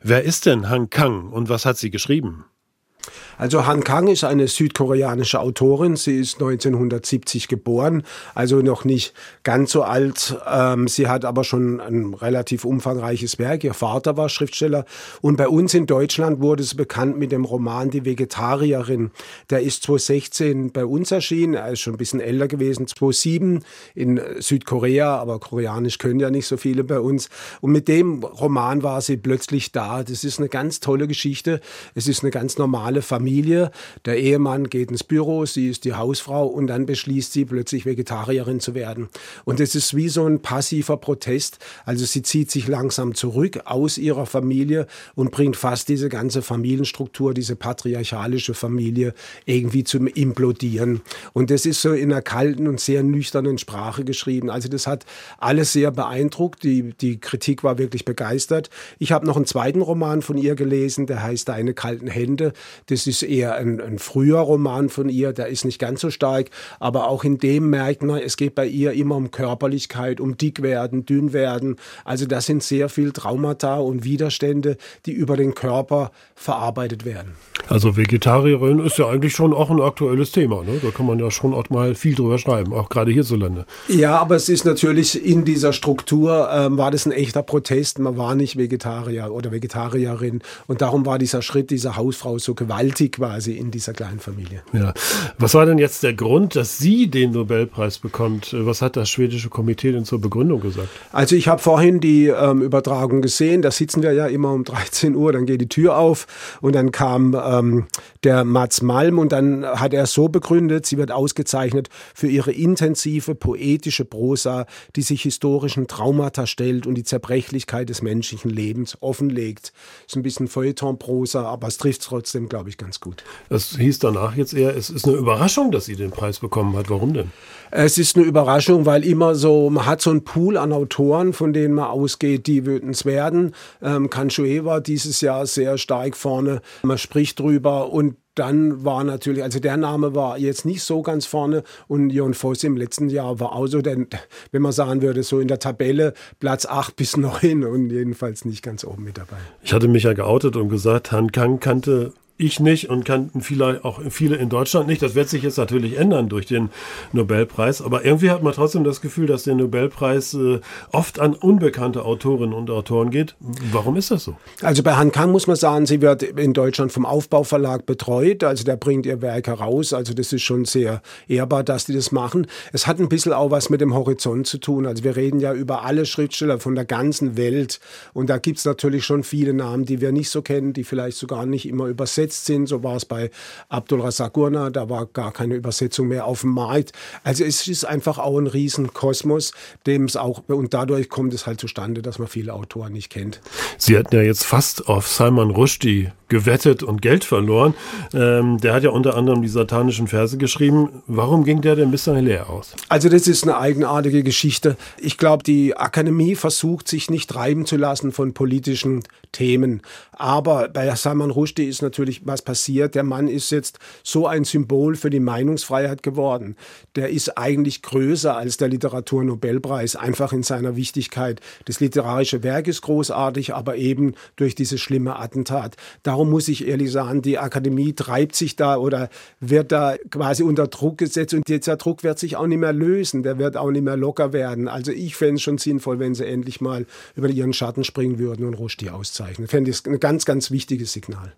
Wer ist denn Han Kang und was hat sie geschrieben? Also Han Kang ist eine südkoreanische Autorin. Sie ist 1970 geboren, also noch nicht ganz so alt. Sie hat aber schon ein relativ umfangreiches Werk. Ihr Vater war Schriftsteller. Und bei uns in Deutschland wurde sie bekannt mit dem Roman Die Vegetarierin. Der ist 2016 bei uns erschienen. Er ist schon ein bisschen älter gewesen, 2007 in Südkorea. Aber Koreanisch können ja nicht so viele bei uns. Und mit dem Roman war sie plötzlich da. Das ist eine ganz tolle Geschichte. Es ist eine ganz normale Familie. Der Ehemann geht ins Büro, sie ist die Hausfrau und dann beschließt sie plötzlich Vegetarierin zu werden. Und es ist wie so ein passiver Protest. Also sie zieht sich langsam zurück aus ihrer Familie und bringt fast diese ganze Familienstruktur, diese patriarchalische Familie irgendwie zum Implodieren. Und das ist so in einer kalten und sehr nüchternen Sprache geschrieben. Also das hat alles sehr beeindruckt. Die Kritik war wirklich begeistert. Ich habe noch einen zweiten Roman von ihr gelesen, der heißt Deine kalten Hände. Das ist eher ein früher Roman von ihr, der ist nicht ganz so stark, aber auch in dem merkt man, es geht bei ihr immer um Körperlichkeit, um Dickwerden, Dünnwerden. Also das sind sehr viel Traumata und Widerstände, die über den Körper verarbeitet werden. Also Vegetarierin ist ja eigentlich schon auch ein aktuelles Thema, ne? Da kann man ja schon auch mal viel drüber schreiben, auch gerade hierzulande. Ja, aber es ist natürlich in dieser Struktur, war das ein echter Protest. Man war nicht Vegetarier oder Vegetarierin und darum war dieser Schritt dieser Hausfrau so gewaltig quasi in dieser kleinen Familie. Ja. Was war denn jetzt der Grund, dass sie den Nobelpreis bekommt? Was hat das schwedische Komitee denn zur Begründung gesagt? Also ich habe vorhin die Übertragung gesehen, da sitzen wir ja immer um 13 Uhr, dann geht die Tür auf und dann kam der Mats Malm und dann hat er so begründet, sie wird ausgezeichnet für ihre intensive poetische Prosa, die sich historischen Traumata stellt und die Zerbrechlichkeit des menschlichen Lebens offenlegt. Ist ein bisschen Feuilleton-Prosa, aber es trifft trotzdem, glaube ich, ganz gut. Das hieß danach jetzt eher, es ist eine Überraschung, dass sie den Preis bekommen hat. Warum denn? Es ist eine Überraschung, weil immer so, man hat so einen Pool an Autoren, von denen man ausgeht, die würden es werden. Kan-Choe war dieses Jahr sehr stark vorne. Man spricht drüber und dann war natürlich, also der Name war jetzt nicht so ganz vorne und Jon Fosse im letzten Jahr war auch so, denn, wenn man sagen würde, so in der Tabelle Platz 8 bis 9 und jedenfalls nicht ganz oben mit dabei. Ich hatte mich ja geoutet und gesagt, Han Kang kannte ich nicht und kannten viele in Deutschland nicht. Das wird sich jetzt natürlich ändern durch den Nobelpreis. Aber irgendwie hat man trotzdem das Gefühl, dass der Nobelpreis oft an unbekannte Autorinnen und Autoren geht. Warum ist das so? Also bei Han Kang muss man sagen, sie wird in Deutschland vom Aufbauverlag betreut. Also der bringt ihr Werk heraus. Also das ist schon sehr ehrbar, dass die das machen. Es hat ein bisschen auch was mit dem Horizont zu tun. Also wir reden ja über alle Schriftsteller von der ganzen Welt. Und da gibt es natürlich schon viele Namen, die wir nicht so kennen, die vielleicht sogar nicht immer übersetzt sind. So war es bei Abdulrazak Gurna, da war gar keine Übersetzung mehr auf dem Markt. Also es ist einfach auch ein Riesenkosmos, dem es auch, und dadurch kommt es halt zustande, dass man viele Autoren nicht kennt. Sie hatten ja jetzt fast auf Salman Rushdie gewettet und Geld verloren. Der hat ja unter anderem die satanischen Verse geschrieben. Warum ging der denn bislang leer aus? Also das ist eine eigenartige Geschichte. Ich glaube, die Akademie versucht, sich nicht treiben zu lassen von politischen Themen. Aber bei Salman Rushdie ist natürlich was passiert. Der Mann ist jetzt so ein Symbol für die Meinungsfreiheit geworden. Der ist eigentlich größer als der Literaturnobelpreis, einfach in seiner Wichtigkeit. Das literarische Werk ist großartig, aber eben durch dieses schlimme Attentat. Darum muss ich ehrlich sagen, die Akademie treibt sich da oder wird da quasi unter Druck gesetzt und dieser Druck wird sich auch nicht mehr lösen. Der wird auch nicht mehr locker werden. Also ich fände es schon sinnvoll, wenn sie endlich mal über ihren Schatten springen würden und Rushdie auszeichnen. Ich fände es ein ganz, ganz wichtiges Signal.